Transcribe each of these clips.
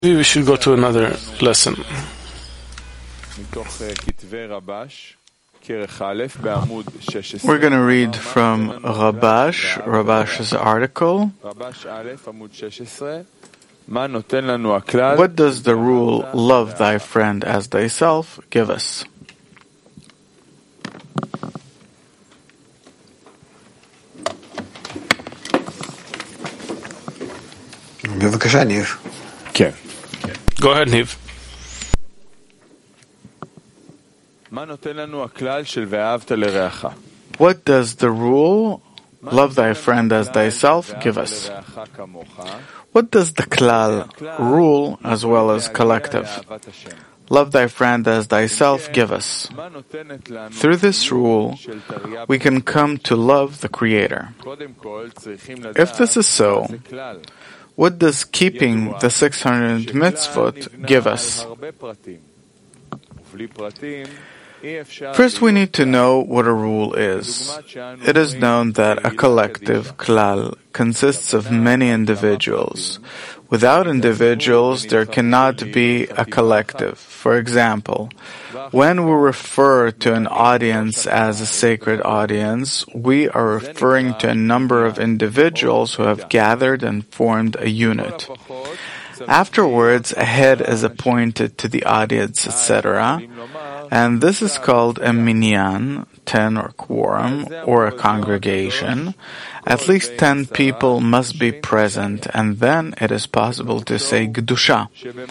Maybe we should go to another lesson. We're going to read from Rabash's article. What does the rule, love thy friend as thyself, give us? Go ahead, Niv. What does the rule, love thy friend as thyself, give us? What does the klal, rule as well as collective, love thy friend as thyself, give us? Through this rule, we can come to love the Creator. If this is so, what does keeping the 600 mitzvot give us? First, we need to know what a rule is. It is known that a collective, klal, consists of many individuals. Without individuals, there cannot be a collective. For example, when we refer to an audience as a sacred audience, we are referring to a number of individuals who have gathered and formed a unit. Afterwards, a head is appointed to the audience, etc., and this is called a minyan, 10 or quorum, or a congregation. At least 10 people must be present, and then it is possible to say Kedusha,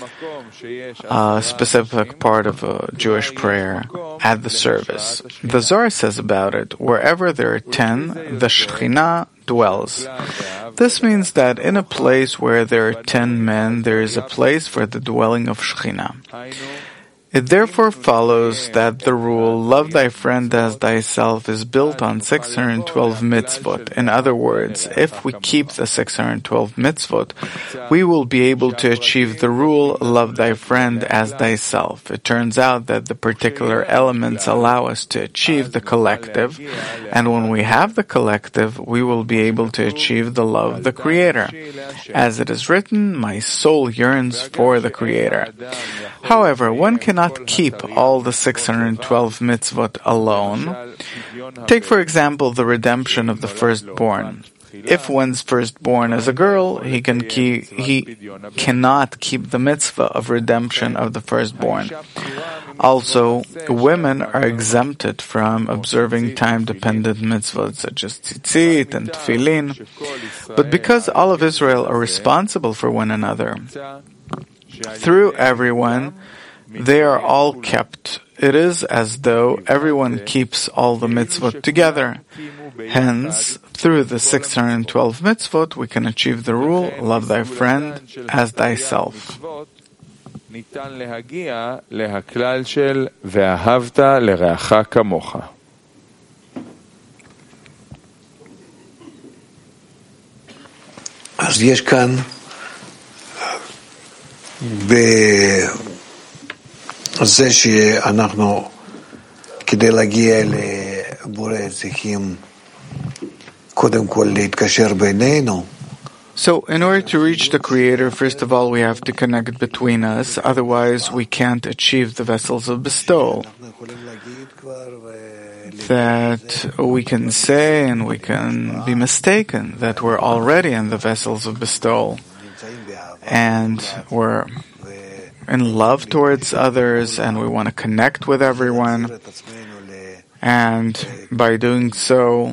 a specific part of a Jewish prayer, at the service. The Zohar says about it, wherever there are 10, the Shekhinah dwells. This means that in a place where there are 10 men, there is a place for the dwelling of Shekhinah. It therefore follows that the rule, love thy friend as thyself, is built on 612 mitzvot. In other words, if we keep the 612 mitzvot, we will be able to achieve the rule, love thy friend as thyself. It turns out that the particular elements allow us to achieve the collective, and when we have the collective, we will be able to achieve the love of the Creator. As it is written, my soul yearns for the Creator. However, one cannot keep all the 612 mitzvot alone. Take, for example, the redemption of the firstborn. If one's firstborn is a girl, he cannot keep the mitzvah of redemption of the firstborn. Also, women are exempted from observing time-dependent mitzvot such as tzitzit and tefillin. But because all of Israel are responsible for one another, through everyone, they are all kept. It is as though everyone keeps all the mitzvot together. Hence, through the 612 mitzvot, we can achieve the rule, love thy friend as thyself. אז יש כאן זה שאנחנו כדי להגיע לבורא צריכים קודם כל להתקשר בינינו. So, in order to reach the Creator, first of all, we have to connect between us. Otherwise, we can't achieve the vessels of bestowal. That we can say and we can be mistaken that we're already in the vessels of bestowal. And we're in love towards others, and we want to connect with everyone. And by doing so,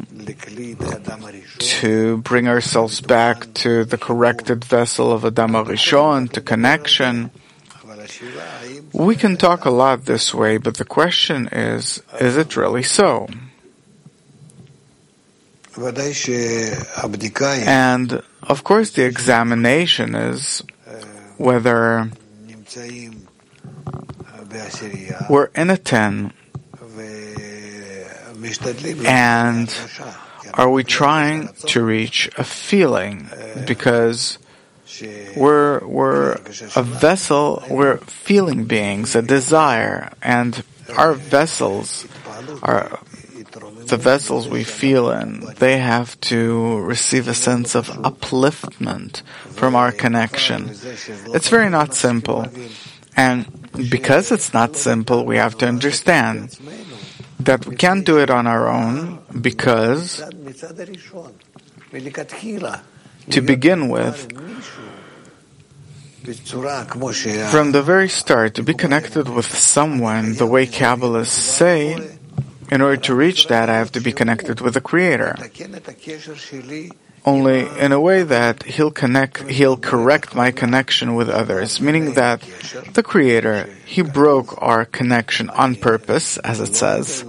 to bring ourselves back to the corrected vessel of Adam HaRishon, to connection. We can talk a lot this way, but the question is it really so? And, of course, the examination is whether we're in a 10, and are we trying to reach a feeling? Because we're a vessel, we're feeling beings, a desire, and our vessels the vessels we feel in, they have to receive a sense of upliftment from our connection. It's very not simple. And because it's not simple, we have to understand that we can't do it on our own, because to begin with, from the very start, to be connected with someone, the way Kabbalists say, in order to reach that, I have to be connected with the Creator. Only in a way that He'll correct my connection with others, meaning that the Creator, He broke our connection on purpose, as it says.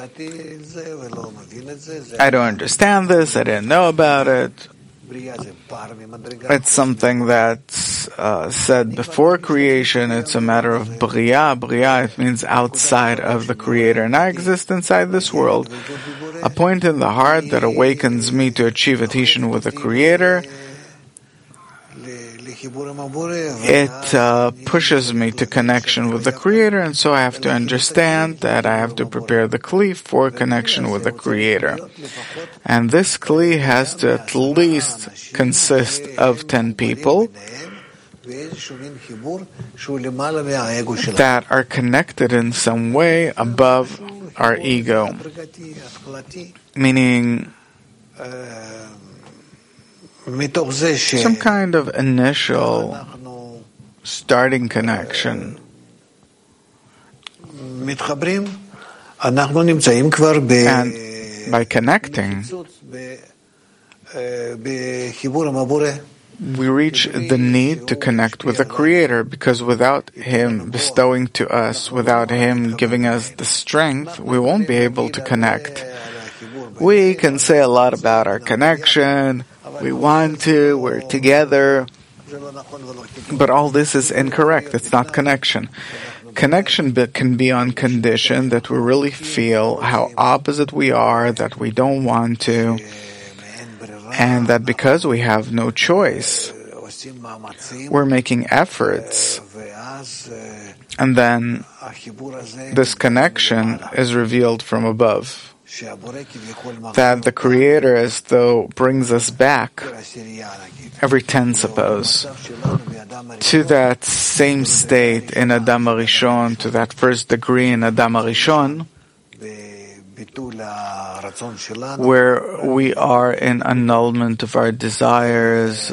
I don't understand this, I didn't know about it. It's something that's said before creation. It's a matter of Bria. Bria, it means outside of the Creator. And I exist inside this world. A point in the heart that awakens me to achieve a teaching with the Creator. It pushes me to connection with the Creator, and so I have to understand that I have to prepare the Kli for connection with the Creator. And this Kli has to at least consist of 10 people that are connected in some way above our ego, meaning some kind of initial starting connection. And by connecting, we reach the need to connect with the Creator, because without Him bestowing to us, without Him giving us the strength, we won't be able to connect. We can say a lot about our connection, we want to, we're together, but all this is incorrect. It's not connection. Connection can be on condition that we really feel how opposite we are, that we don't want to, and that because we have no choice, we're making efforts, and then this connection is revealed from above. That the Creator as though brings us back every 10, suppose, to that same state in Adam HaRishon, to that first degree in Adam HaRishon, where we are in annulment of our desires,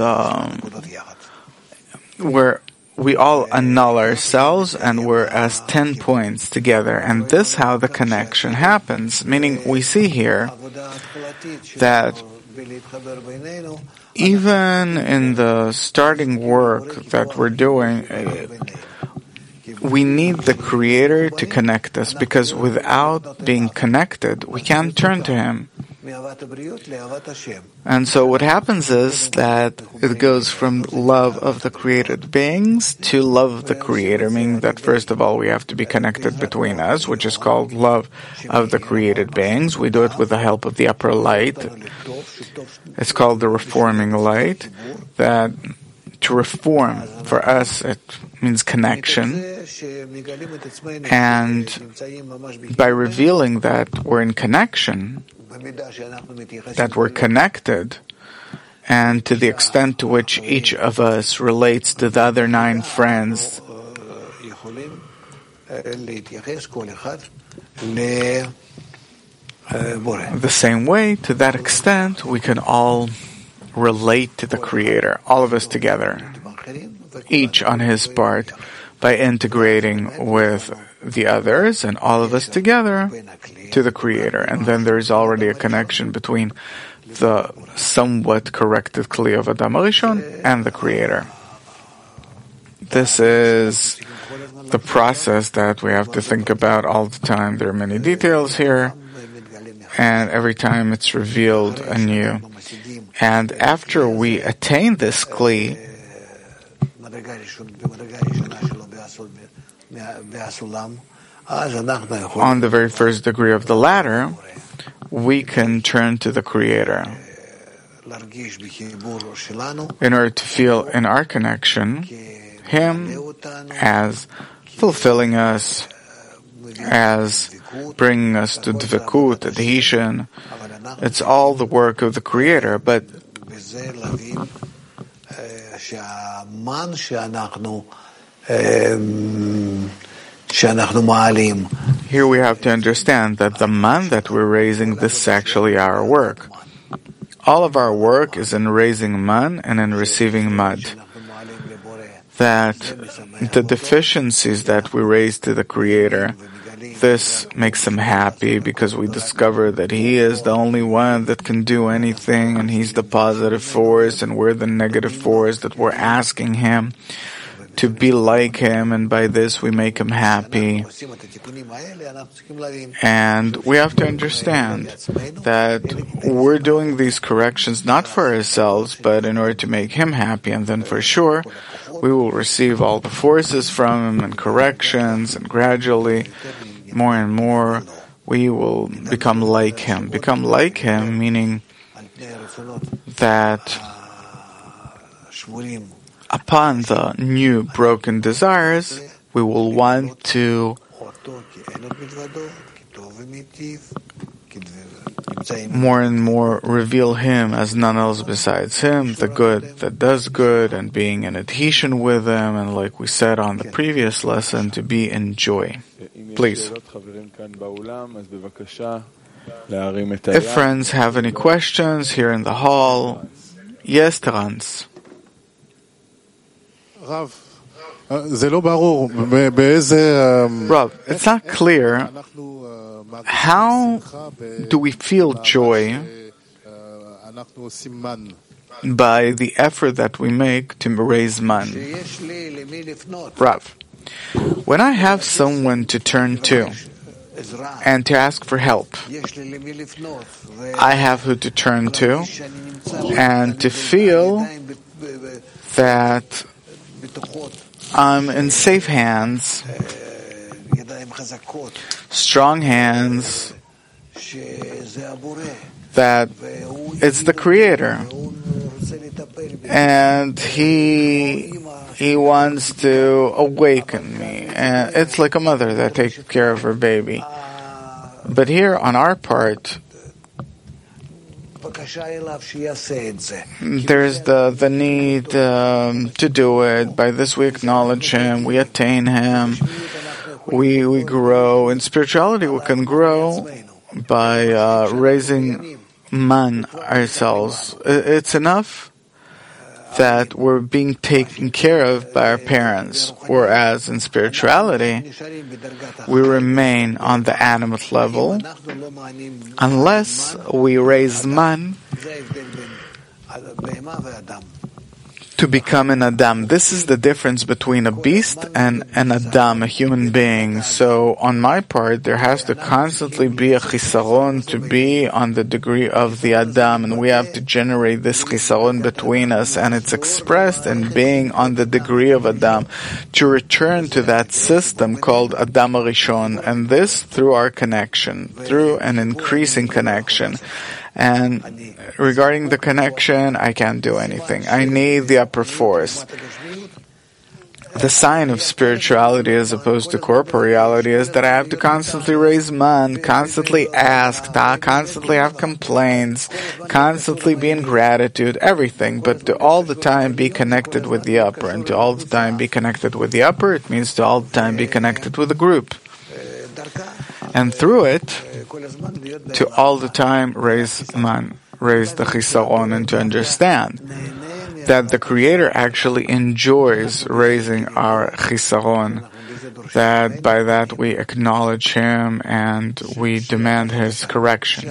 where we all annul ourselves and we're as 10 points together. And this is how the connection happens. Meaning we see here that even in the starting work that we're doing, we need the Creator to connect us, because without being connected, we can't turn to Him. And so what happens is that it goes from love of the created beings to love of the Creator, meaning that first of all we have to be connected between us, which is called love of the created beings. We do it with the help of the upper light. It's called the reforming light. That to reform, for us, it means connection. And by revealing that we're in connection, that we're connected, and to the extent to which each of us relates to the other 9 friends, the same way, to that extent, we can all relate to the Creator, all of us together, each on his part, by integrating with the others, and all of us together to the Creator. And then there is already a connection between the somewhat corrected Kli of Adam HaRishon and the Creator. This is the process that we have to think about all the time. There are many details here, and every time it's revealed anew. And after we attain this Kli, on the very first degree of the ladder, we can turn to the Creator in order to feel in our connection Him as fulfilling us as bringing us to dvekut, adhesion. It's all the work of the Creator, but here we have to understand that the man that we're raising, this is actually our work. All of our work is in raising man and in receiving mad. That the deficiencies that we raise to the Creator, this makes him happy because we discover that he is the only one that can do anything, and he's the positive force and we're the negative force, that we're asking him to be like him, and by this we make him happy. And we have to understand that we're doing these corrections not for ourselves, but in order to make him happy, and then for sure we will receive all the forces from him and corrections, and gradually, more and more, we will become like him. Become like him, meaning that upon the new broken desires, we will want to more and more reveal him as none else besides him, the good that does good, and being in adhesion with him, and like we said on the previous lesson, to be in joy. Please. If friends have any questions here in the hall, yes, Terence. Rav, it's not clear how do we feel joy by the effort that we make to raise man. Rav, when I have someone to turn to and to ask for help, I have who to turn to and to feel that I'm in safe hands, strong hands, that it's the Creator, and He wants to awaken me, and it's like a mother that takes care of her baby. But here on our part, there's the need to do it. By this we acknowledge Him, we attain Him, we grow. In spirituality we can grow by raising man ourselves. It's enough that we're being taken care of by our parents, whereas in spirituality we remain on the animate level unless we raise man to become an Adam. This is the difference between a beast and an Adam, a human being. So on my part, there has to constantly be a chisaron to be on the degree of the Adam, and we have to generate this chisaron between us, and it's expressed in being on the degree of Adam, to return to that system called Adam Arishon, and this through our connection, through an increasing connection. And regarding the connection, I can't do anything. I need the upper force. The sign of spirituality as opposed to corporeality is that I have to constantly raise man, constantly ask, constantly have complaints, constantly be in gratitude, everything, but to all the time be connected with the upper. And to all the time be connected with the upper, it means to all the time be connected with the group. And through it, to all the time raise man, raise the chisaron, and to understand that the Creator actually enjoys raising our chisaron, that by that we acknowledge Him and we demand His correction.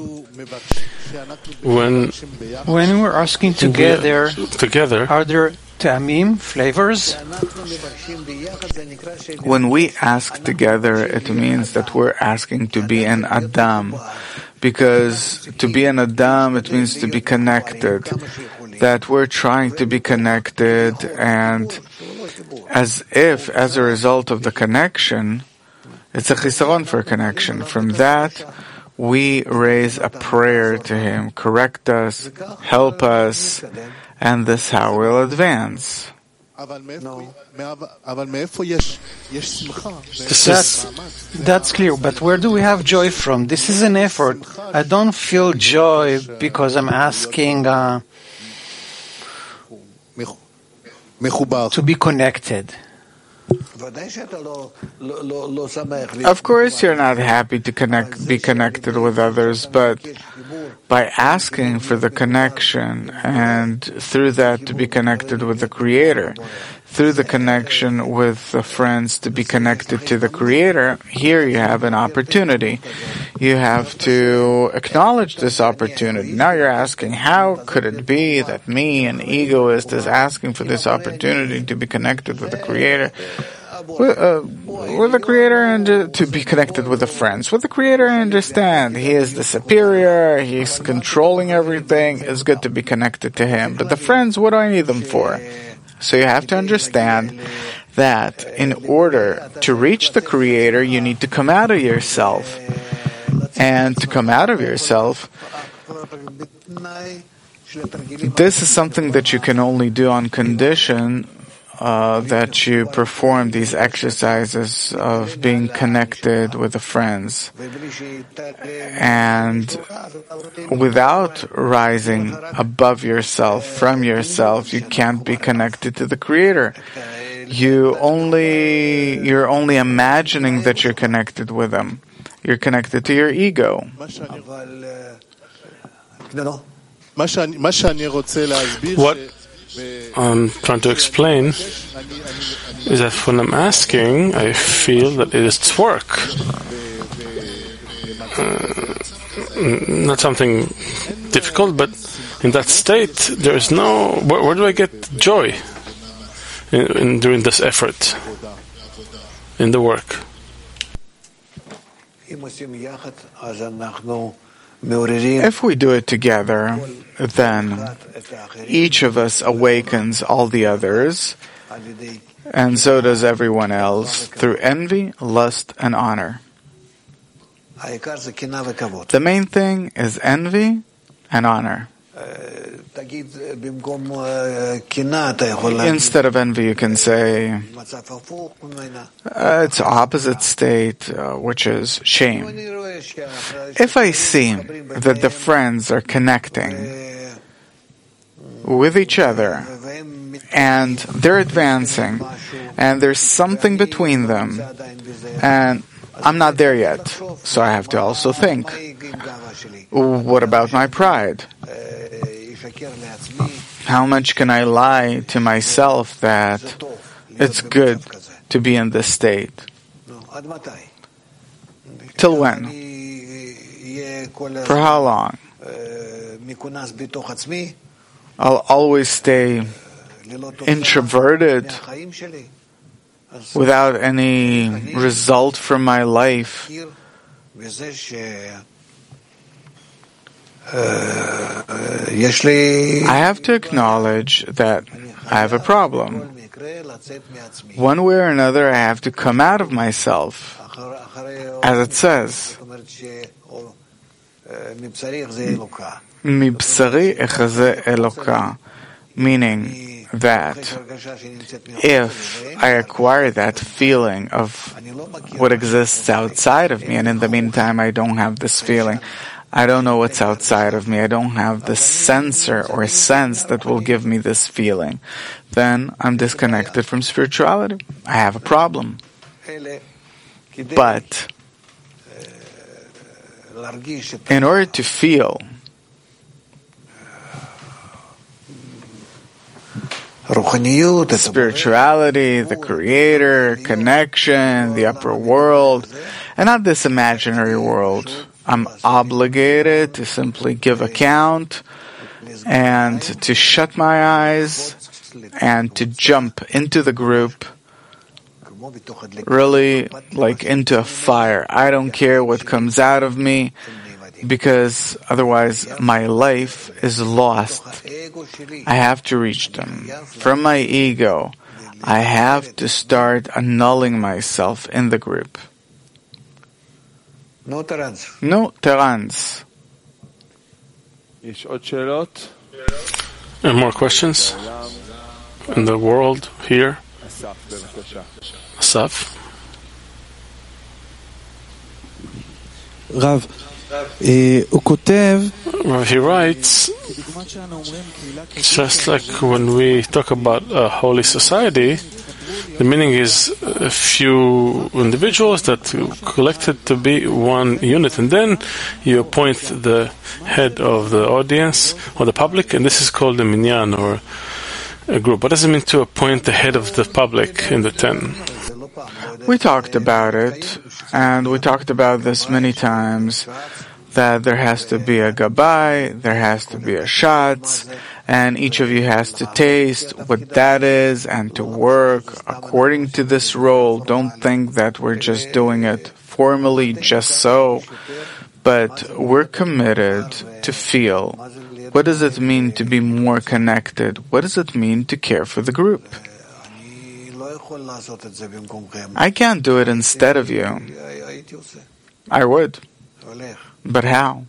When we're asking together, are there ta'amim, flavors? When we ask together, it means that we're asking to be an Adam, because to be an Adam, it means to be connected, that we're trying to be connected, and as if, as a result of the connection, it's a chisaron for connection. From that, we raise a prayer to Him, correct us, help us, and this is how we'll advance. No. That's clear, but where do we have joy from? This is an effort. I don't feel joy because I'm asking to be connected. Of course you're not happy to be connected with others, but by asking for the connection and through that to be connected with the Creator, through the connection with the friends to be connected to the Creator, here you have an opportunity. You have to acknowledge this opportunity. Now you're asking, how could it be that me, an egoist, is asking for this opportunity to be connected with the Creator? With the Creator and to be connected with the friends. With the Creator, I understand. He is the superior, He's controlling everything. It's good to be connected to Him. But the friends, what do I need them for? So you have to understand that in order to reach the Creator, you need to come out of yourself. And to come out of yourself, this is something that you can only do on condition that you perform these exercises of being connected with the friends. And without rising above yourself, from yourself, you can't be connected to the Creator. You're only imagining that you're connected with Him. You're connected to your ego. What I'm trying to explain is that when I'm asking, I feel that it is work. Not something difficult, but in that state, there is no... Where do I get joy in doing this effort, in the work? If we do it together, then each of us awakens all the others, and so does everyone else, through envy, lust, and honor. The main thing is envy and honor. Instead of envy, you can say it's opposite state, which is shame. If I see that the friends are connecting with each other and they're advancing and there's something between them and I'm not there yet, so I have to also think, what about my pride? How much can I lie to myself that it's good to be in this state? Till when? For how long? I'll always stay introverted without any result from my life. I have to acknowledge that I have a problem. One way or another, I have to come out of myself. As it says, Mibsari echaze eloka, meaning that if I acquire that feeling of what exists outside of me, and in the meantime I don't have this feeling, I don't know what's outside of me, I don't have the sensor or sense that will give me this feeling, then I'm disconnected from spirituality. I have a problem. But in order to feel spirituality, the Creator, connection, the upper world, and not this imaginary world, I'm obligated to simply give account and to shut my eyes and to jump into the group, really like into a fire. I don't care what comes out of me, because otherwise my life is lost. I have to reach them. From my ego, I have to start annulling myself in the group. No terans. No terans. And more questions? in the world here? Asaf? Rav, he writes, just like when we talk about a holy society, the meaning is a few individuals that collected to be one unit, and then you appoint the head of the audience or the public, and this is called a minyan or a group. What does it mean to appoint the head of the public in the 10? We talked about it, and we talked about this many times, that there has to be a gabbai, there has to be a shatz, and each of you has to taste what that is and to work according to this role. Don't think that we're just doing it formally just so, but we're committed to feel. What does it mean to be more connected? What does it mean to care for the group? I can't do it instead of you. I would. But how?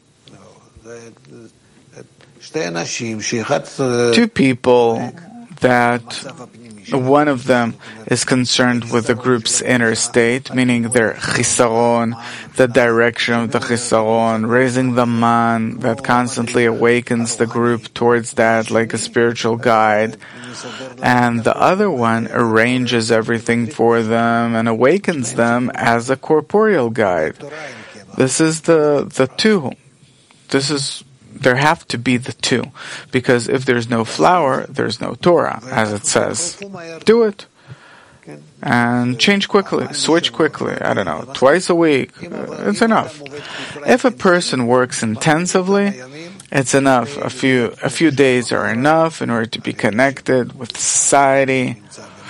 Two people that one of them is concerned with the group's inner state, meaning their chisaron, the direction of the chisaron, raising the man that constantly awakens the group towards that like a spiritual guide. And the other one arranges everything for them and awakens them as a corporeal guide. This is the two. There have to be the two, because if there's no flower, there's no Torah, as it says. Do it. And change quickly, switch quickly, I don't know, twice a week. It's enough. If a person works intensively, it's enough. A few days are enough in order to be connected with society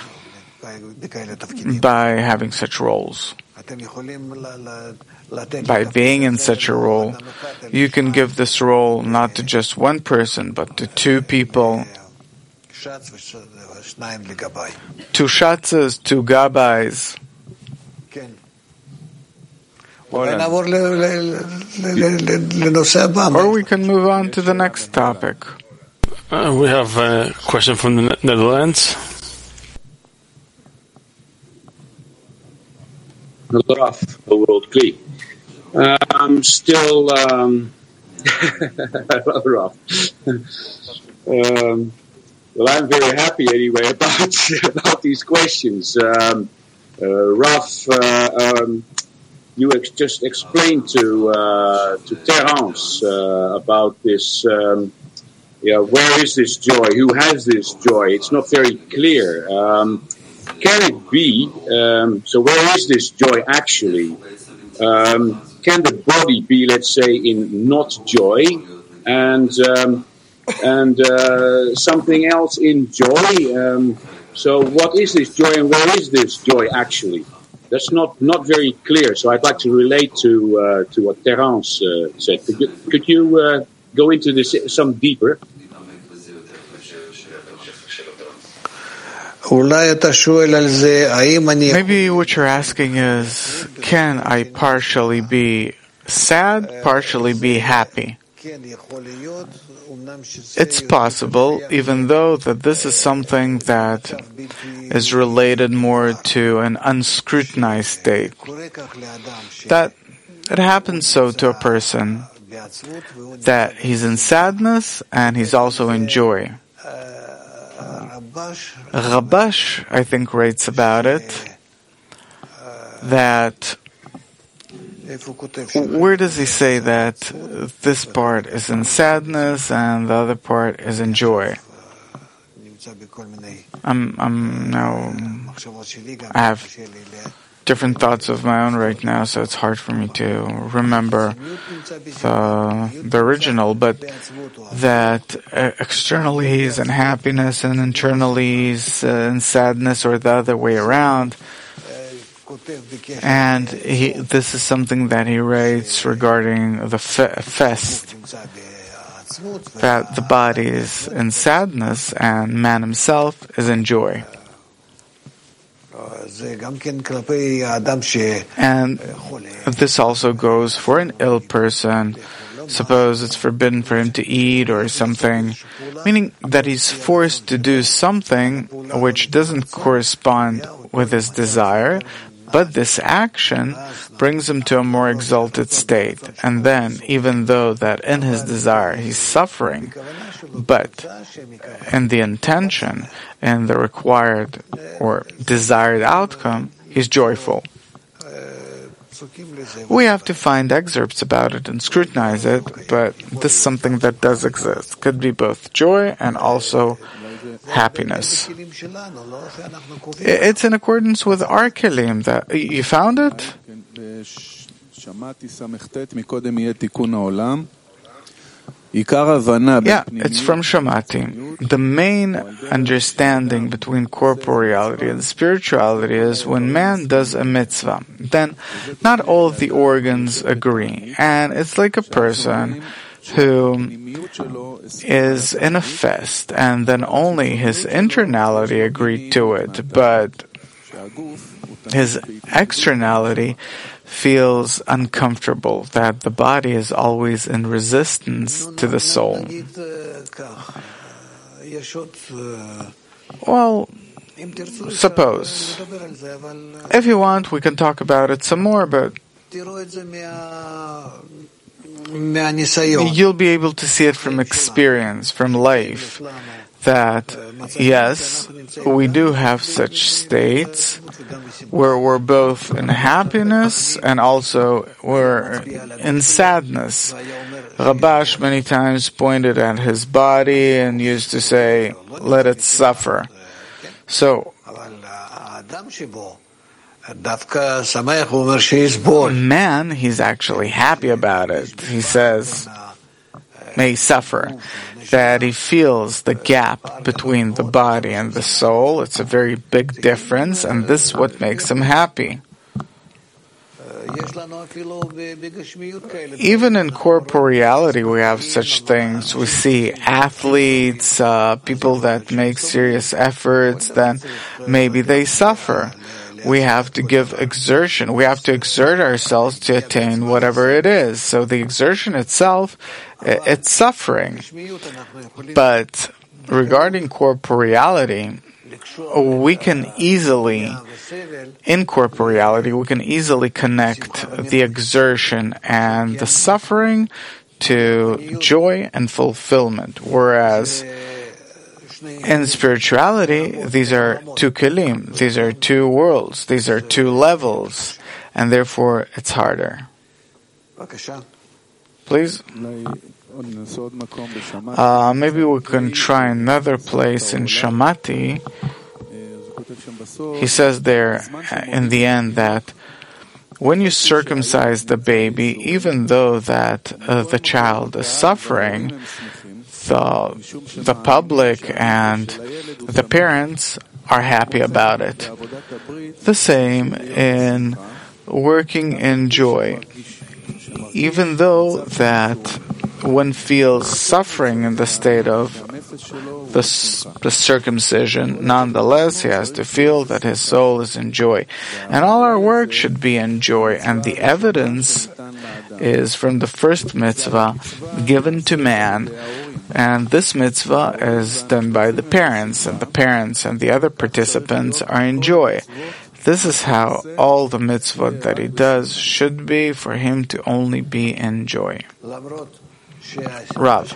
by having such roles. By being in such a role, you can give this role not to just one person, but to two people, 2 shatzes, 2 gabais. Or we can move on to the next topic. We have a question from the Netherlands. Raf, World Greek. I'm still, hello, Raf. Well, I'm very happy anyway about these questions. Raf, you just explained to Terence about this. Where is this joy? Who has this joy? It's not very clear. Can it be? So, where is this joy actually? Can the body be, let's say, in not joy, and something else in joy? So, what is this joy, and where is this joy actually? That's not very clear. So, I'd like to relate to what Terence said. Could you go into this some deeper? Maybe what you're asking is, can I partially be sad, partially be happy? It's possible, even though that this is something that is related more to an unscrutinized state. That it happens so to a person that he's in sadness and he's also in joy. Rabash, I think, writes about it, that where does he say that this part is in sadness and the other part is in joy? I have different thoughts of my own right now, so it's hard for me to remember the original, but that externally he's in happiness and internally he's in sadness, or the other way around. And this is something that he writes regarding the fest, that the body is in sadness and man himself is in joy. And this also goes for an ill person Suppose it's forbidden for him to eat or something, meaning that he's forced to do something which doesn't correspond with his desire, but this action brings him to a more exalted state. And then, even though that in his desire he's suffering, but in the intention and the required or desired outcome, he's joyful. We have to find excerpts about it and scrutinize it, but this is something that does exist. Could be both joy and also happiness. It's in accordance with our kelim. That you found it? Yeah, it's from Shamati. The main understanding between corporeality and spirituality is when man does a mitzvah, then not all of the organs agree. And it's like a person who is in a fest, and then only his internality agreed to it, but his externality feels uncomfortable, that the body is always in resistance to the soul. Well, suppose, if you want, we can talk about it some more, but you'll be able to see it from experience, from life, that yes, we do have such states where we're both in happiness and also we're in sadness. Rabash many times pointed at his body and used to say, let it suffer. So, man, he's actually happy about it. He says, may suffer, that he feels the gap between the body and the soul. It's a very big difference, and this is what makes him happy. Even in corporeality, we have such things. We see athletes, people that make serious efforts, then maybe they suffer. We have to give exertion. We have to exert ourselves to attain whatever it is. So the exertion itself, it's suffering. But regarding corporeality, we can easily, in corporeality, we can easily connect the exertion and the suffering to joy and fulfillment. Whereas in spirituality, these are two kelim, these are two worlds, these are two levels, and therefore it's harder. Please? Maybe we can try another place in Shamati. He says there in the end that when you circumcise the baby, even though that the child is suffering, the public and the parents are happy about it. The same in working in joy. Even though that one feels suffering in the state of the circumcision, nonetheless he has to feel that his soul is in joy. And all our work should be in joy, and the evidence is from the first mitzvah given to man. And this mitzvah is done by the parents and the other participants are in joy. This is how all the mitzvah that he does should be, for him to only be in joy. Rav,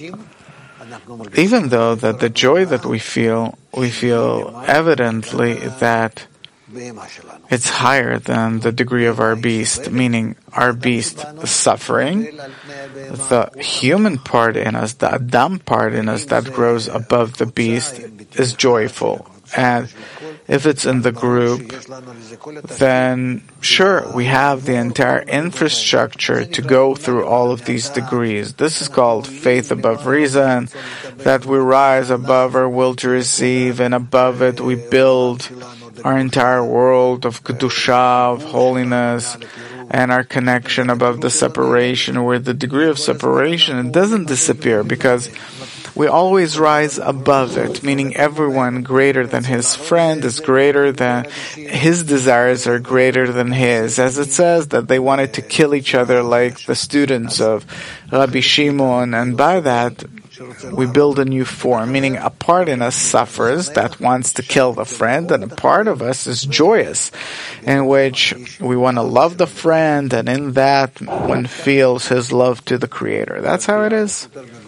even though that the joy that we feel evidently that it's higher than the degree of our beast, meaning our beast suffering. The human part in us, the Adam part in us that grows above the beast is joyful. And if it's in the group, then sure, we have the entire infrastructure to go through all of these degrees. This is called faith above reason, that we rise above our will to receive, and above it we build our entire world of Kedusha, of holiness, and our connection above the separation, where the degree of separation, it doesn't disappear, because we always rise above it, meaning everyone greater than his friend is greater than his desires are greater than his. As it says that they wanted to kill each other like the students of Rabbi Shimon, and by that we build a new form, meaning a part in us suffers that wants to kill the friend, and a part of us is joyous, in which we want to love the friend, and in that one feels his love to the Creator. That's how it is.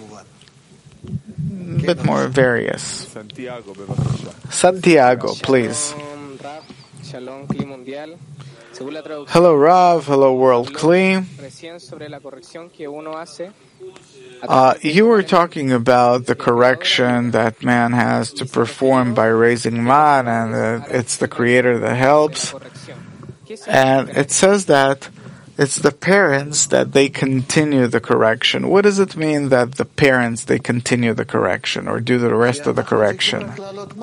A bit more various. Santiago, please. Hello, Rav. Hello, World Kli. You were talking about the correction that man has to perform by raising man, and it's the Creator that helps. And it says that it's the parents that they continue the correction. What does it mean that the parents, they continue the correction or do the rest of the correction?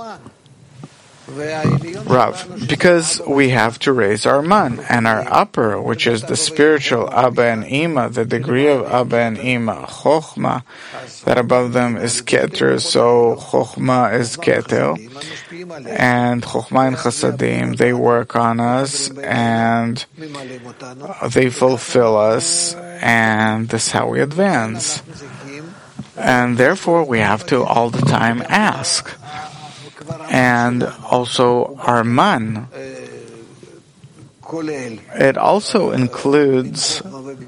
Rav, because we have to raise our man and our upper, which is the spiritual Abba and Ima, the degree of Abba and Ima, Chochma, that above them is Keter, so Chochma is Keter, and Chochma and Chasadim, they work on us, and they fulfill us, and this is how we advance. And therefore we have to all the time ask. And also our man. It also includes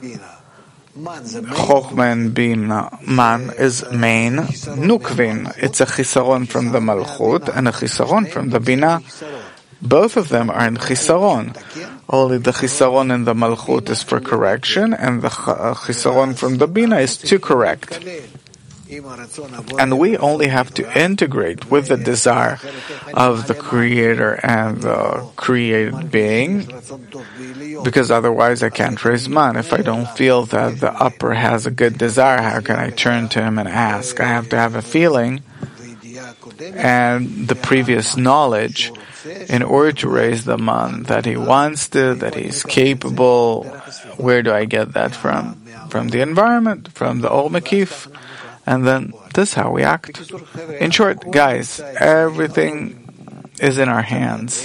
Chochma and Bina. Man is main Nukvin. It's a chisaron from the Malchut and a chisaron from the Bina. Both of them are in chisaron. Only the chisaron in the Malchut is for correction, and the chisaron from the Bina is to correct. And we only have to integrate with the desire of the Creator and the created being, because otherwise I can't raise man. If I don't feel that the upper has a good desire, how can I turn to him and ask? I have to have a feeling and the previous knowledge in order to raise the man, that he wants to, that he's capable. Where do I get that from? From the environment, from the Or Mekif. And then this is how we act. In short, guys, everything is in our hands.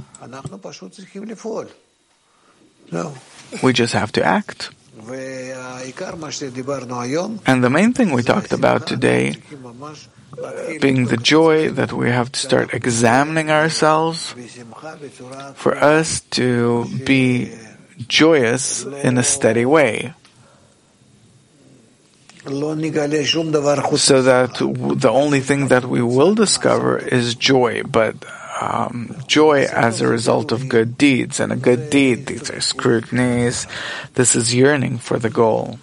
We just have to act. And the main thing we talked about today being the joy that we have to start examining ourselves for us to be joyous in a steady way. So that the only thing that we will discover is joy, but joy as a result of good deeds. And a good deed, these are scrutinies, this is yearning for the goal.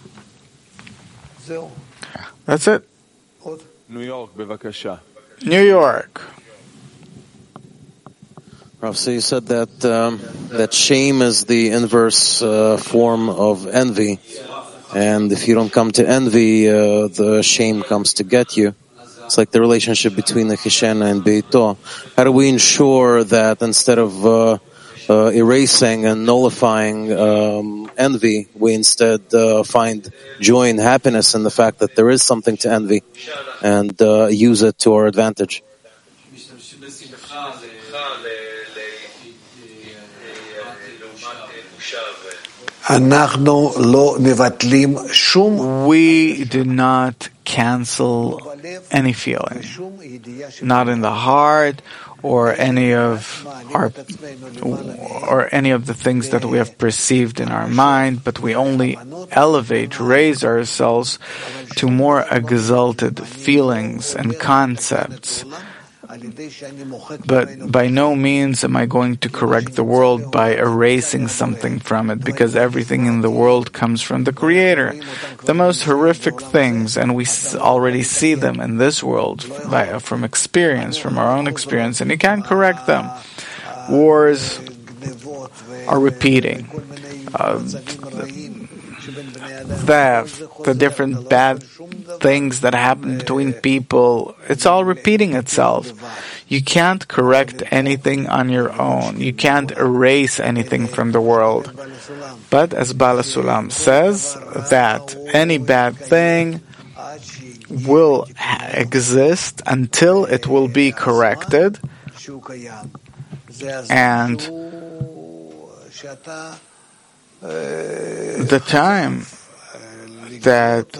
That's it. New York. Rav, so you said that that shame is the inverse form of envy. And if you don't come to envy, the shame comes to get you. It's like the relationship between the Chishena and Beito. How do we ensure that instead of erasing and nullifying envy, we instead find joy and happiness in the fact that there is something to envy and use it to our advantage? We do not cancel any feeling, not in the heart or any of the things that we have perceived in our mind, but we only elevate, raise ourselves to more exalted feelings and concepts. But by no means am I going to correct the world by erasing something from it, because everything in the world comes from the Creator. The most horrific things, and we already see them in this world from experience, from our own experience, and you can't correct them. Wars are repeating. Theft, the different bad things that happen between people, it's all repeating itself. You can't correct anything on your own. You can't erase anything from the world. But as Bala Sulam says, that any bad thing will exist until it will be corrected, and the time that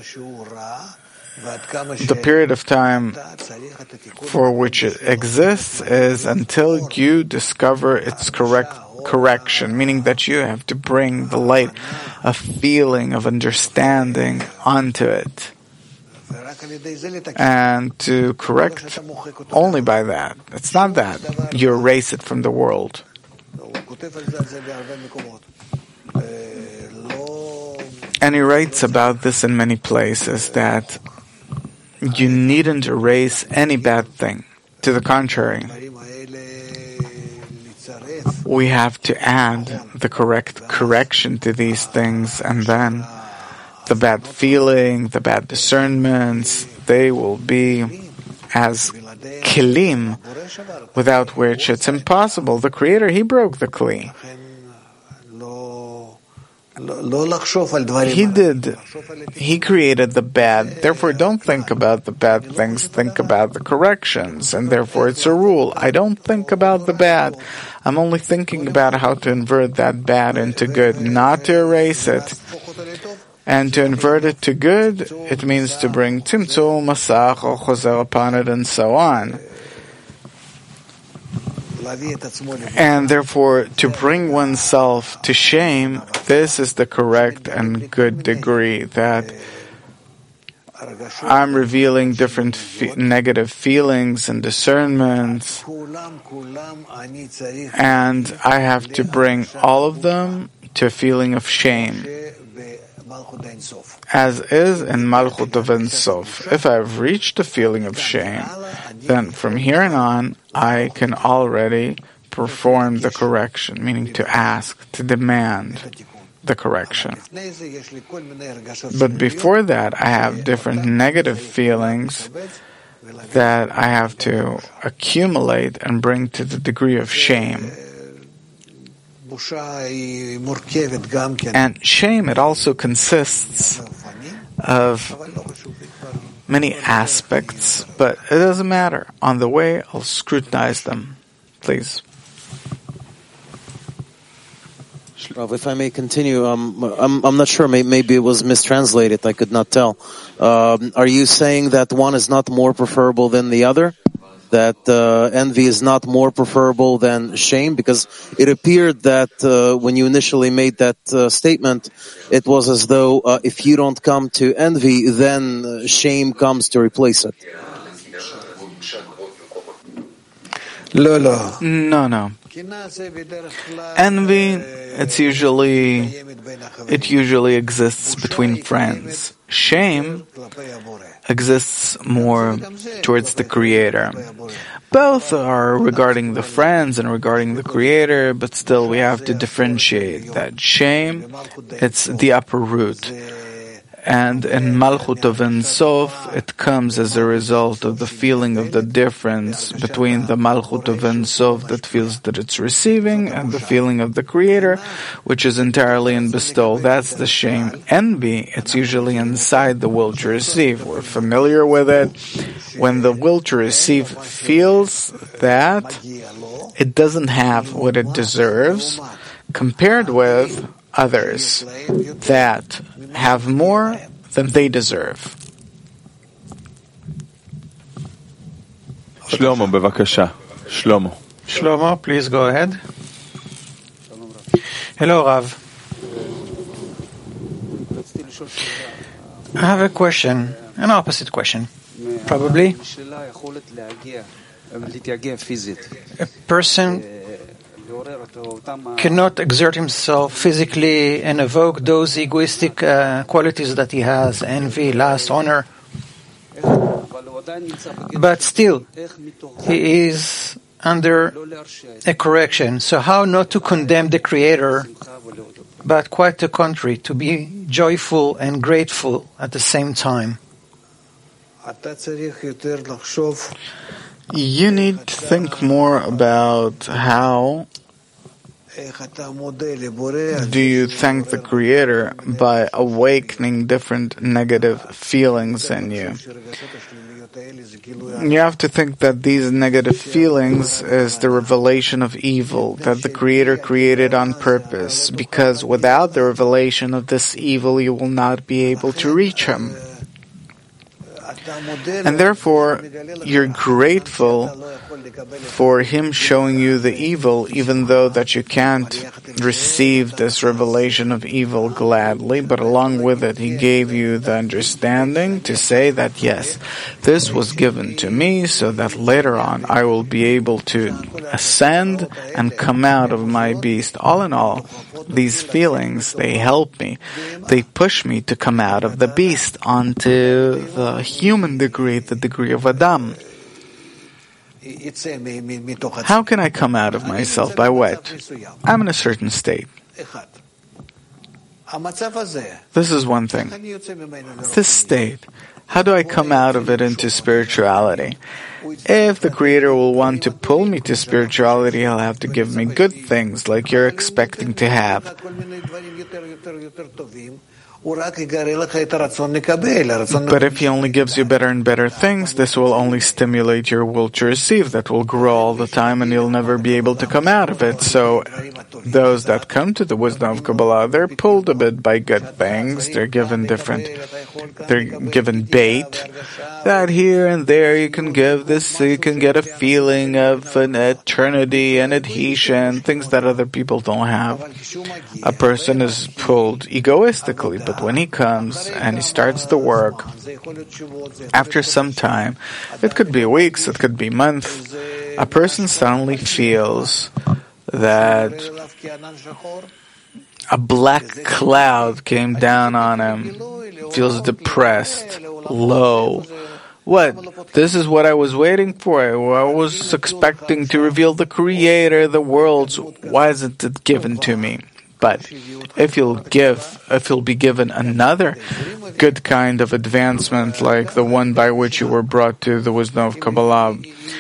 the period of time for which it exists is until you discover its correction, meaning that you have to bring the light of feeling, of understanding onto it. And to correct only by that. It's not that you erase it from the world. And he writes about this in many places, that you needn't erase any bad thing. To the contrary, we have to add the correct correction to these things, and then the bad feeling, the bad discernments, they will be as kelim, without which it's impossible. The Creator, He broke the kli. He created the bad. Therefore, don't think about the bad things, think about the corrections. And therefore, it's a rule. I don't think about the bad. I'm only thinking about how to invert that bad into good, not to erase it. And to invert it to good, it means to bring tzimtzum, masach, or chozer upon it, and so on. And therefore, to bring oneself to shame, this is the correct and good degree, that I'm revealing different negative feelings and discernments, and I have to bring all of them to a feeling of shame, as is in Malchut of Ein Sof. If I have reached the feeling of shame, then from here on I can already perform the correction, meaning to ask, to demand the correction. But before that, I have different negative feelings that I have to accumulate and bring to the degree of shame. And shame, it also consists of many aspects, but it doesn't matter. On the way, I'll scrutinize them. Please. Rav, if I may continue, I'm not sure. Maybe it was mistranslated. I could not tell. Are you saying that one is not more preferable than the other? That envy is not more preferable than shame? Because it appeared that when you initially made that statement, it was as though if you don't come to envy, then shame comes to replace it. No. Envy, it usually exists between friends. Shame exists more towards the Creator. Both are regarding the friends and regarding the Creator, but still we have to differentiate that shame, it's the upper root. And in Malchut of Ein Sof, it comes as a result of the feeling of the difference between the Malchut of Ein Sof that feels that it's receiving and the feeling of the Creator, which is entirely in bestowal. That's the shame. Envy, it's usually inside the will to receive. We're familiar with it. When the will to receive feels that it doesn't have what it deserves, compared with others that have more than they deserve. Shlomo, bevakasha. Shlomo, please go ahead. Hello, Rav. I have a question, an opposite question, probably. A person cannot exert himself physically and evoke those egoistic qualities that he has, envy, lust, honor. But still, he is under a correction. So how not to condemn the Creator, but quite the contrary, to be joyful and grateful at the same time? You need to think more about how Do you thank the Creator by awakening different negative feelings in you? You have to think that these negative feelings is the revelation of evil that the Creator created on purpose, because without the revelation of this evil you will not be able to reach Him. And therefore, you're grateful for Him showing you the evil, even though that you can't receive this revelation of evil gladly, but along with it, He gave you the understanding to say that, yes, this was given to me so that later on I will be able to ascend and come out of my beast. All in all, these feelings, they help me. They push me to come out of the beast onto the human degree, the degree of Adam. How can I come out of myself? By what? I'm in a certain state. This is one thing. This state, how do I come out of it into spirituality? If the Creator will want to pull me to spirituality, He'll have to give me good things like you're expecting to have. But if He only gives you better and better things, this will only stimulate your will to receive. That will grow all the time and you'll never be able to come out of it. So those that come to the wisdom of Kabbalah, they're pulled a bit by good things. They're given bait that here and there you can give this, you can get a feeling of an eternity and adhesion, things that other people don't have. A person is pulled egoistically, but when he comes and he starts the work, after some time, it could be weeks, it could be months, a person suddenly feels that a black cloud came down on him, feels depressed, low. What? This is what I was waiting for. I was expecting to reveal the Creator, the worlds. Why isn't it given to me? But if you'll be given another good kind of advancement, like the one by which you were brought to the wisdom of Kabbalah,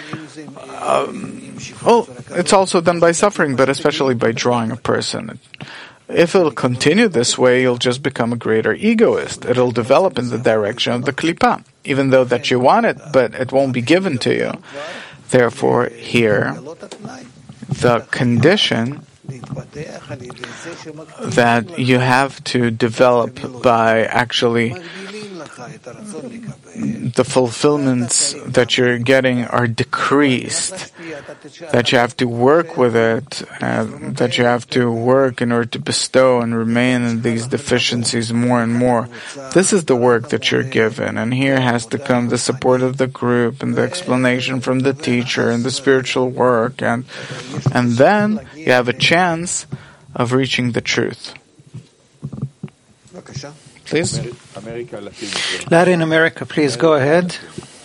it's also done by suffering, but especially by drawing a person. If it'll continue this way, you'll just become a greater egoist. It'll develop in the direction of the klipa, even though that you want it, but it won't be given to you. Therefore, here, the condition that you have to develop by actually the fulfillments that you're getting are decreased, that you have to work with it, that you have to work in order to bestow and remain in these deficiencies more and more. This is the work that you're given, and here has to come the support of the group and the explanation from the teacher and the spiritual work, and then you have a chance of reaching the truth. Please. Latin America, please go ahead.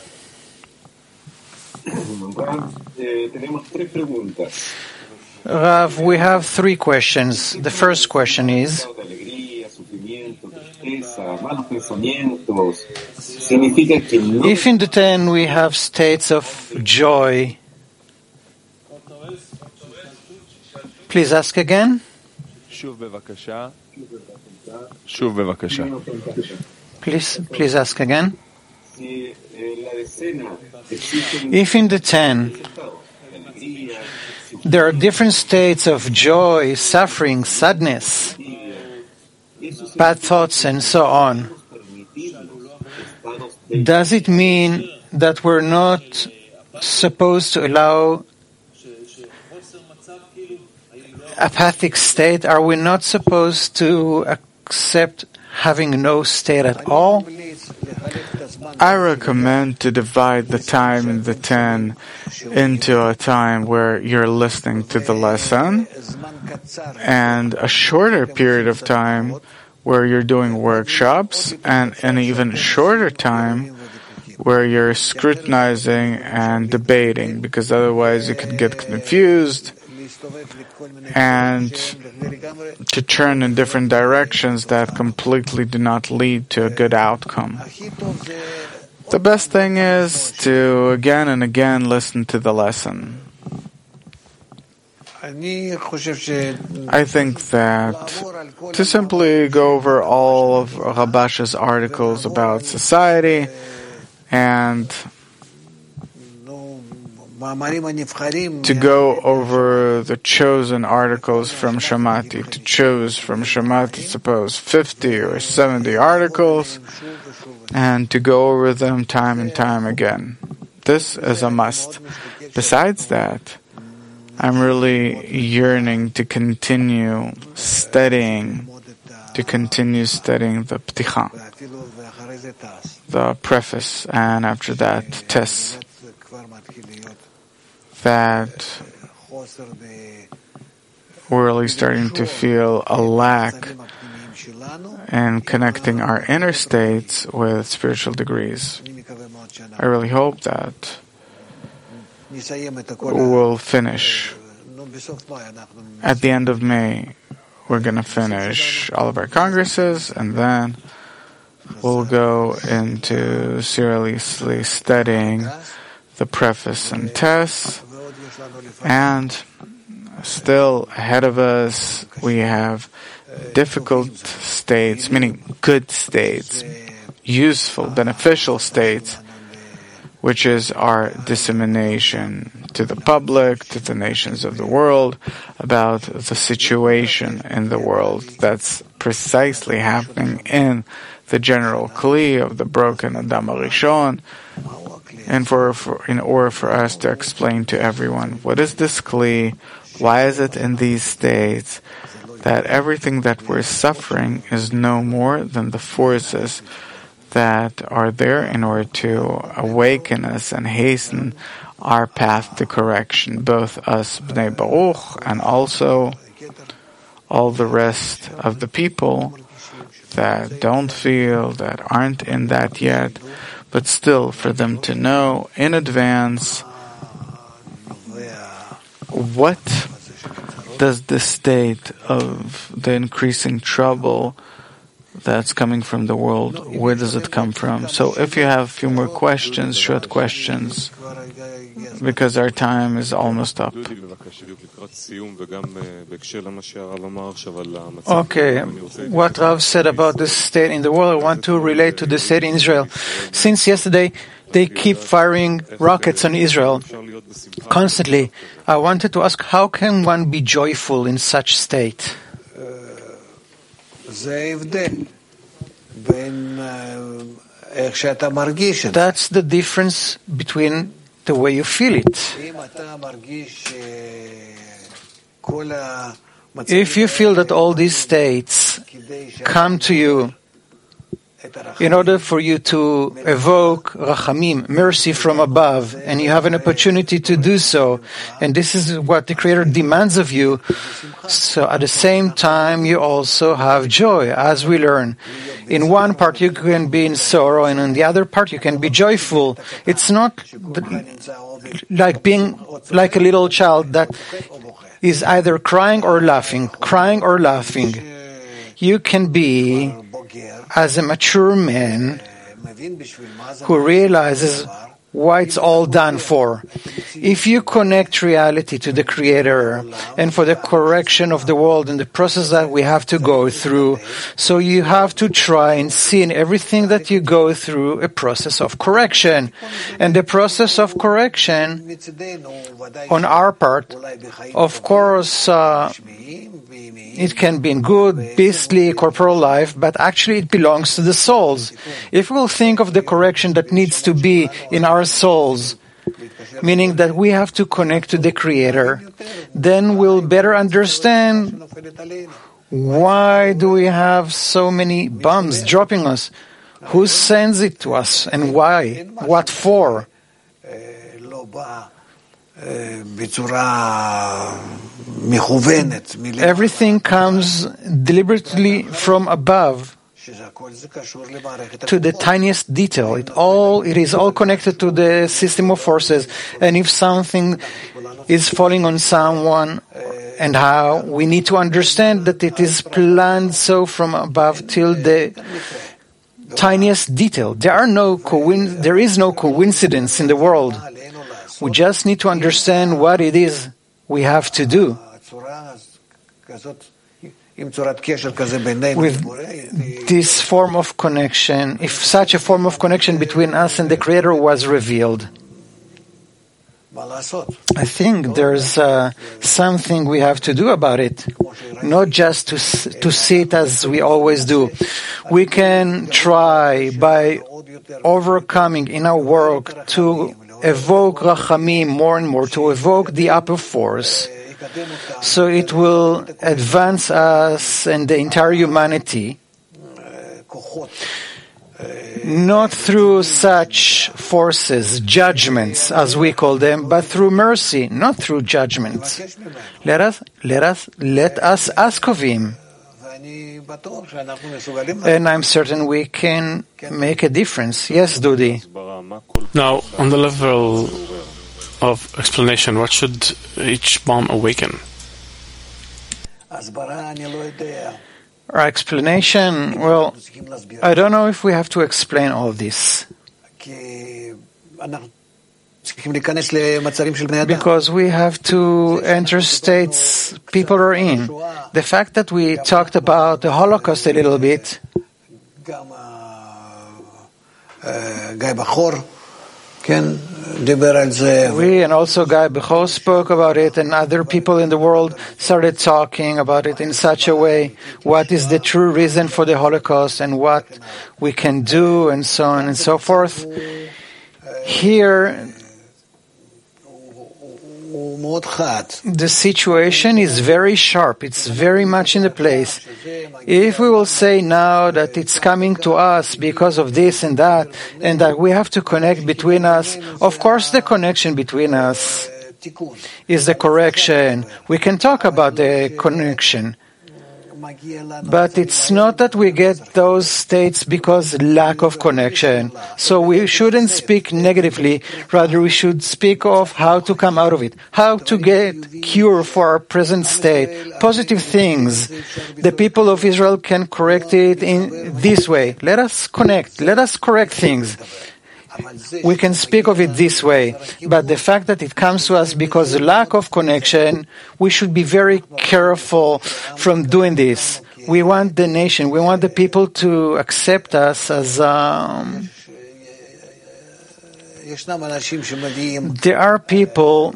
Rav, we have 3 questions. The first question is, if in the 10 we have states of joy, please ask again. Please ask again. If in the 10 there are different states of joy, suffering, sadness, bad thoughts, and so on, does it mean that we're not supposed to allow apathic state? Are we not supposed to accept having no state at all? I recommend to divide the time in the 10 into a time where you're listening to the lesson and a shorter period of time where you're doing workshops, and an even shorter time where you're scrutinizing and debating, because otherwise you could get confused and to turn in different directions that completely do not lead to a good outcome. The best thing is to again and again listen to the lesson. I think that to simply go over all of Rabash's articles about society and to go over the chosen articles from Shamati, to choose from Shamati, suppose 50 or 70 articles, and to go over them time and time again. This is a must. Besides that, I'm really yearning to continue studying the Pticha, the preface, and after that, Tess. That we're really starting to feel a lack in connecting our inner states with spiritual degrees. I really hope that we'll finish. At the end of May, we're going to finish all of our congresses, and then we'll go into seriously studying the preface and Tess. And still ahead of us, we have difficult states, meaning good states, useful, beneficial states, which is our dissemination to the public, to the nations of the world, about the situation in the world that's precisely happening in the general Kli of the broken Adam HaRishon, and in order for us to explain to everyone, what is this Kli, why is it in these states, that everything that we're suffering is no more than the forces that are there in order to awaken us and hasten our path to correction, both us Bnei Baruch and also all the rest of the people that don't feel, that aren't in that yet, but still for them to know in advance what does the state of the increasing trouble that's coming from the world, where does it come from? So if you have a few more questions, short questions, because our time is almost up. Okay, what Rav said about the state in the world, I want to relate to the state in Israel. Since yesterday, they keep firing rockets on Israel constantly. I wanted to ask, how can one be joyful in such state? That's the difference between the way you feel it. If you feel that all these states come to you in order for you to evoke rachamim, mercy from above, and you have an opportunity to do so, and this is what the Creator demands of you, so at the same time you also have joy, as we learn. In one part you can be in sorrow, and in the other part you can be joyful. It's not like being like a little child that is either crying or laughing. You can be as a mature man who realizes why it's all done for. If you connect reality to the Creator and for the correction of the world and the process that we have to go through, so you have to try and see in everything that you go through a process of correction. And the process of correction on our part, of course, it can be in good, beastly, corporal life, but actually it belongs to the souls. If we'll think of the correction that needs to be in our souls, meaning that we have to connect to the Creator, then we'll better understand why do we have so many bombs dropping us? Who sends it to us and why? What for? Everything comes deliberately from above to the tiniest detail. It is all connected to the system of forces. And if something is falling on someone, and how we need to understand that it is planned so from above till the tiniest detail. There is no coincidence in the world. We just need to understand what it is we have to do. with this form of connection, if such a form of connection between us and the Creator was revealed. I think there's something we have to do about it, not just to see it as we always do. We can try by overcoming in our work to evoke Rachamim more and more, to evoke the upper force, so it will advance us and the entire humanity, not through such forces, judgments, as we call them, but through mercy, not through judgments. Let us ask of Him. And I'm certain we can make a difference. Yes, Dudi. Now, on the level of explanation, what should each bomb awaken? Our explanation, well, I don't know if we have to explain all of this. Because we have to enter states people are in. The fact that we talked about the Holocaust a little bit, we and also Guy Bechor spoke about it, and other people in the world started talking about it in such a way. What is the true reason for the Holocaust and what we can do and so on and so forth. Here, the situation is very sharp. It's very much in the place. If we will say now that it's coming to us because of this and that we have to connect between us, of course the connection between us is the correction. We can talk about the connection. But it's not that we get those states because lack of connection. So we shouldn't speak negatively. Rather, we should speak of how to come out of it, how to get cure for our present state, positive things. The people of Israel can correct it in this way. Let us connect. Let us correct things. We can speak of it this way, but the fact that it comes to us because of lack of connection, we should be very careful from doing this. We want the nation, we want the people to accept us as there are people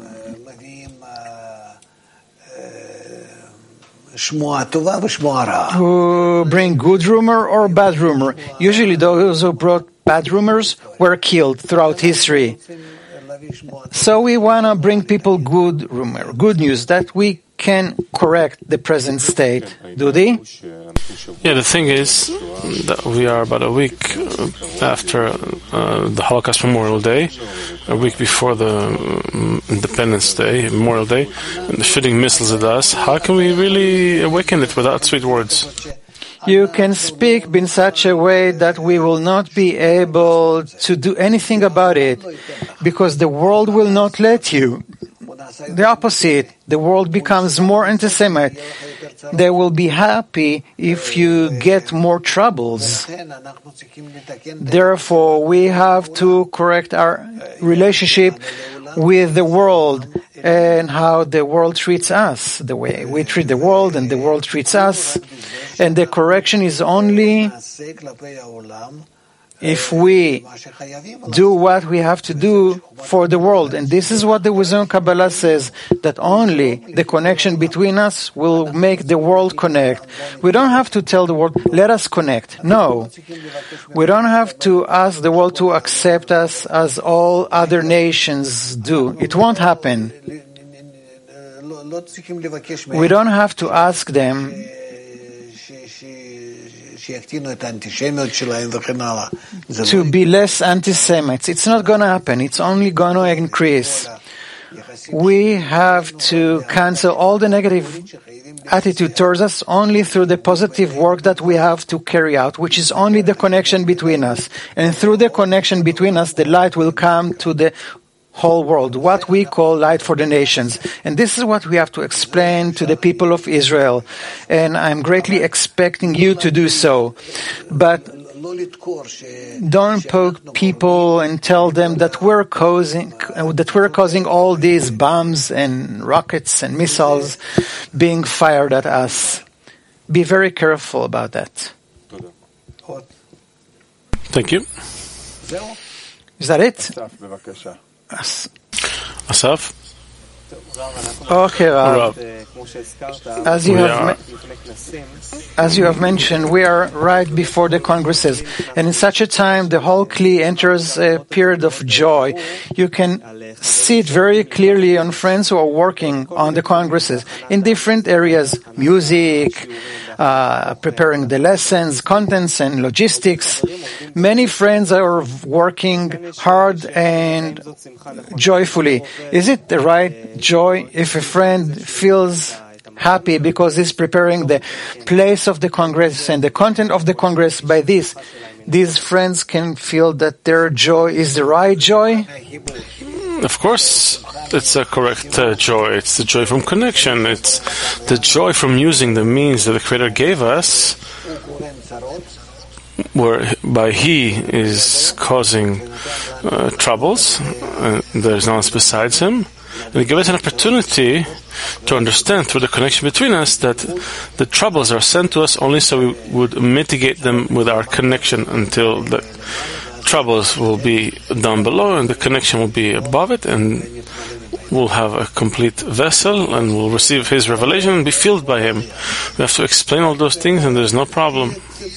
who bring good rumor or bad rumor. Usually those who brought bad rumors were killed throughout history. So we want to bring people good rumor, good news, that we can correct the present state. Dudi? Yeah, the thing is that we are about a week after the Holocaust Memorial Day, a week before the Independence Day, Memorial Day, and shooting missiles at us. How can we really awaken it without sweet words? You can speak in such a way that we will not be able to do anything about it, because the world will not let you. The opposite, the world becomes more anti-Semite. They will be happy if you get more troubles. Therefore, we have to correct our relationship with the world and how the world treats us, the way we treat the world and the world treats us. And the correction is only if we do what we have to do for the world. And this is what the Wisdom Kabbalah says, that only the connection between us will make the world connect. We don't have to tell the world, let us connect. No. We don't have to ask the world to accept us as all other nations do. It won't happen. We don't have to ask them to be less anti-Semites. It's not going to happen. It's only going to increase. We have to cancel all the negative attitude towards us only through the positive work that we have to carry out, which is only the connection between us. And through the connection between us, the light will come to the whole world, what we call light for the nations. And this is what we have to explain to the people of Israel. And I'm greatly expecting you to do so. But Don't poke people and tell them that we're causing all these bombs and rockets and missiles being fired at us. Be very careful about that. Thank you. Is that it? Asaf? Okay, Rav. As you have mentioned, we are right before the congresses, and in such a time, the whole Kli enters a period of joy. You can see it very clearly on friends who are working on the congresses in different areas: music, preparing the lessons, contents, and logistics. Many friends are working hard and joyfully. Is it the right joy if a friend feels happy because he's preparing the place of the Congress and the content of the Congress? By this, these friends can feel that their joy is the right joy? Of course, it's a correct joy. It's the joy from connection. It's the joy from using the means that the Creator gave us, whereby He is causing troubles. There's no one besides Him. And He gave us an opportunity to understand through the connection between us that the troubles are sent to us only so we would mitigate them with our connection until the troubles will be down below and the connection will be above it, and we'll have a complete vessel and we'll receive His revelation and be filled by Him. We have to explain all those things and there's no problem.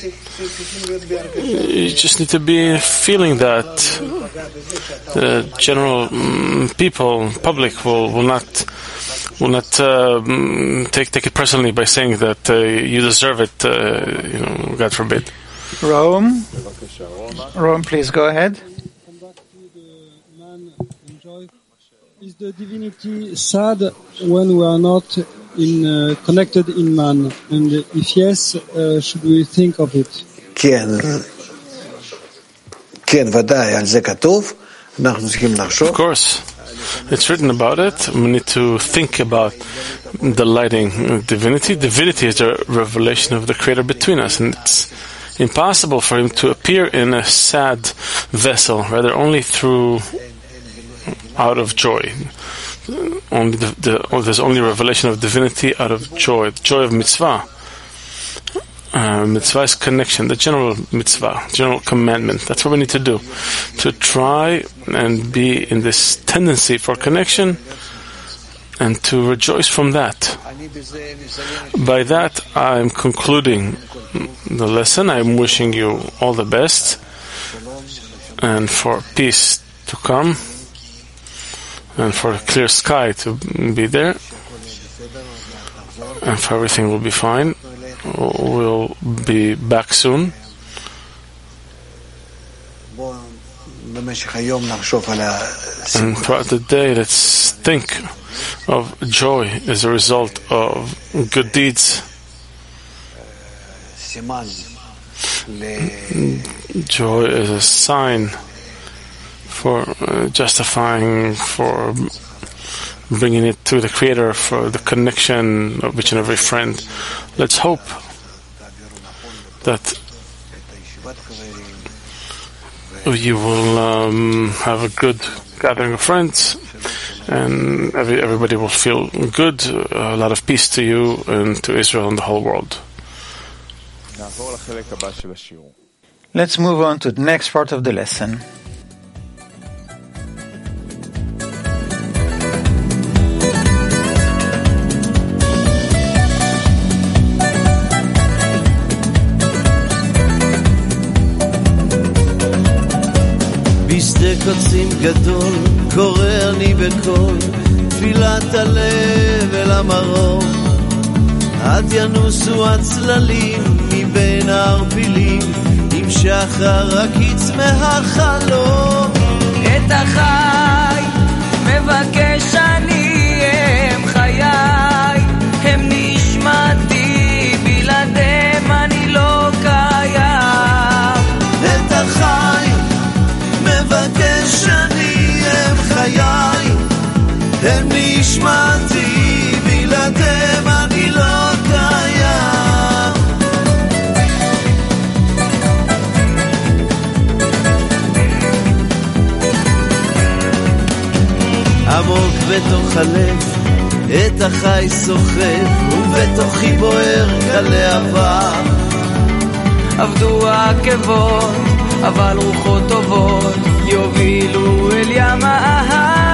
You just need to be feeling that the general public will not take it personally by saying that you deserve it, God forbid. Rome, please go ahead. Is the divinity sad when we are not connected in man? And if yes, should we think of it? Of course, it's written about it. We need to think about the lighting of divinity. Divinity is the revelation of the Creator between us, and it's impossible for Him to appear in a sad vessel, rather only out of joy. Only there's only revelation of divinity out of joy, the joy of mitzvah. Mitzvah is connection, the general mitzvah, general commandment. That's what we need to do, to try and be in this tendency for connection and to rejoice from that. By that, I'm concluding the lesson. I'm wishing you all the best and for peace to come and for a clear sky to be there, and for everything will be fine. We'll be back soon. And throughout the day, let's think of joy as a result of good deeds. Joy is a sign for justifying, for bringing it to the Creator, for the connection of each and every friend. Let's hope that you will have a good gathering of friends, and everybody will feel good. A lot of peace to you and to Israel and the whole world. Let's move on to the next part of the lesson. בשדה קוצים גדול קורא אני בקול תפילת הלב אל המרום עד ינוסו הצללים מבין הערפילים עם שחר הקיץ מהחלום את החי מבקש אני הם חיי הם נשמתי בלעדיהם אני לא קיים את החי מבקש אני הם חיי הם נשמתי בלעדיהם אני לא קיים בתוך הלב את החי סוחב, ובתוכי בוער כלהבה. עבדו העקבות, אבל רוחות טובות יובילו אל ים האהבה.